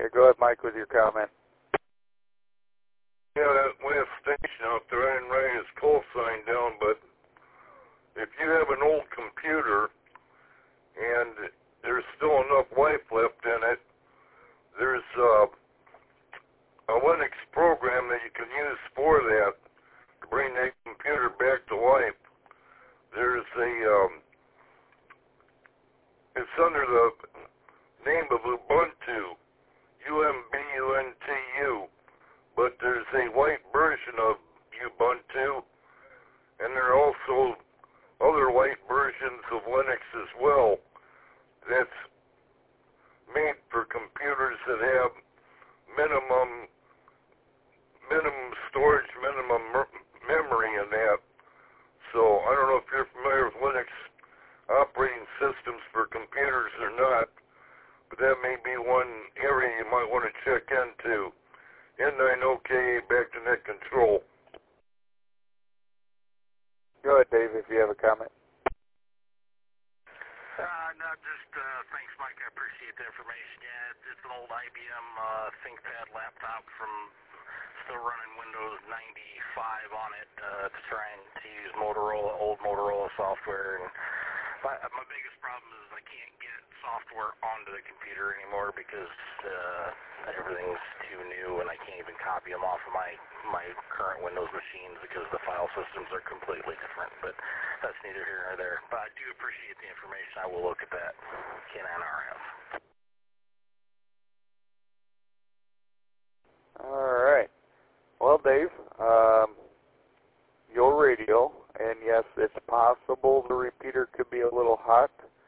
Here, go ahead, Mike, with your comment. Yeah, that last station out there, I didn't write his call sign down, but if you have an old computer and there's still enough life left in it, there's a Linux program that you can use for that to bring that computer back to life. There's it's under the name of Ubuntu, UMBUNTU, but there's a white version of Ubuntu, and there are also other white versions of Linux as well that's made for computers that have minimum storage, minimum memory in that. So I don't know if you're familiar with Linux operating systems for computers or not, but that may be one area you might want to check into. N9OK back to net control. Go ahead, Dave, if you have a comment. Thanks, Mike. I appreciate the information. Yeah, it's an old IBM ThinkPad laptop from still running Windows 95 on it to try and to use old Motorola software. And my biggest problem is I can't get software onto the computer anymore because everything's too new, and I can't even copy them off of my current Windows machines because the file systems are completely different. But that's neither here nor there. But I do appreciate the information. I will look at that. KNRF. All right. Well, Dave, your radio, and yes, it's possible the repeater could be a little hot.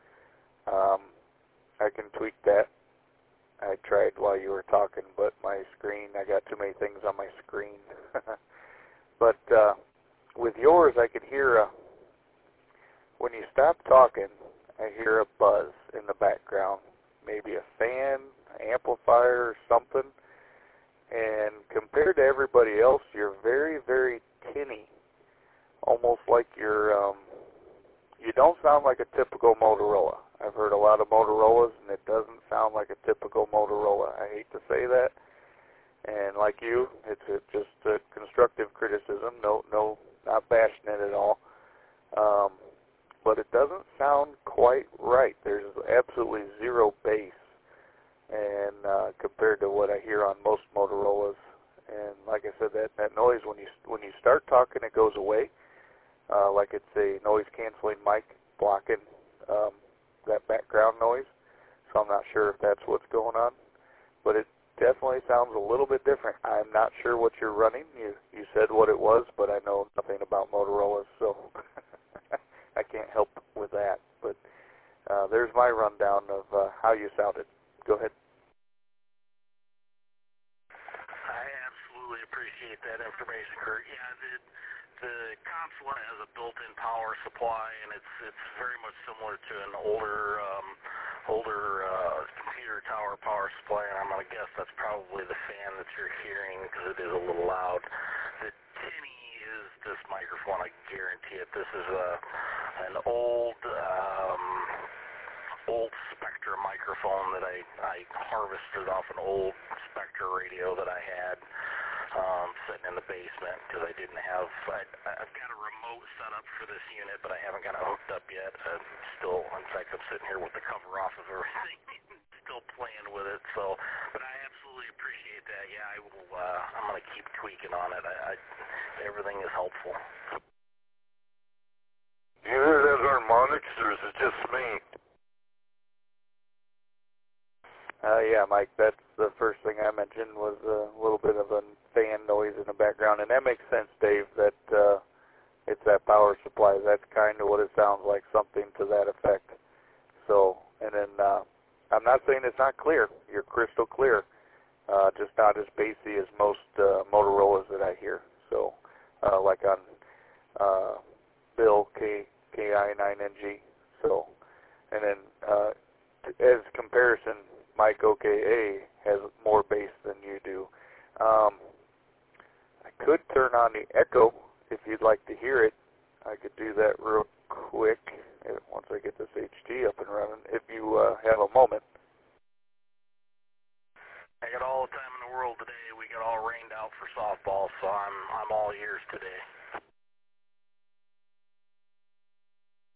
I can tweak that. I tried while you were talking, but my screen, I got too many things on my screen. But with yours, I could hear when you stop talking, I hear a buzz in the background, maybe a fan, amplifier, or something. And compared to everybody else, you're very, very tinny, almost like you don't sound like a typical Motorola. I've heard a lot of Motorola's, and it doesn't sound like a typical Motorola. I hate to say that. And like you, it's just a constructive criticism. No, not bashing it at all. But it doesn't sound quite right. There's absolutely zero bass, and compared to what I hear on most Motorola's. And like I said, that noise when you start talking, it goes away. Like it's a noise canceling mic blocking that background noise. So I'm not sure if that's what's going on, but it definitely sounds a little bit different. I'm not sure what you're running. You said what it was, but I know nothing about Motorola's, so I can't help with that. But there's my rundown of how you sounded. Go ahead. I absolutely appreciate that information, Kurt. Yeah, the console has a built-in power supply, and it's very much similar to an older computer tower power supply, and I'm going to guess that's probably the fan that you're hearing because it is a little loud. The tinny is this microphone, I guarantee it. This is an old Spectra microphone that I harvested off an old Spectra radio that I had sitting in the basement because I didn't have. I've got a remote set up for this unit, but I haven't got it hooked up yet. In fact, I'm sitting here with the cover off of everything, still playing with it. So, but I absolutely appreciate that. Yeah, I will. I'm going to keep tweaking on it. Everything is helpful. Do you hear that harmonics, or is it just me? Yeah, Mike, that's the first thing I mentioned was a little bit of a fan noise in the background, and that makes sense, Dave, that it's that power supply. That's kind of what it sounds like, something to that effect. So, and then I'm not saying it's not clear. You're crystal clear, just not as bassy as most Motorola's that I hear. So, like on Bill KI9NG. So, and then as comparison, Mike OKA has more bass than you do. I could turn on the echo if you'd like to hear it. I could do that real quick once I get this HT up and running, if you have a moment. Hey, got all the time in the world today. We got all rained out for softball, so I'm all ears today.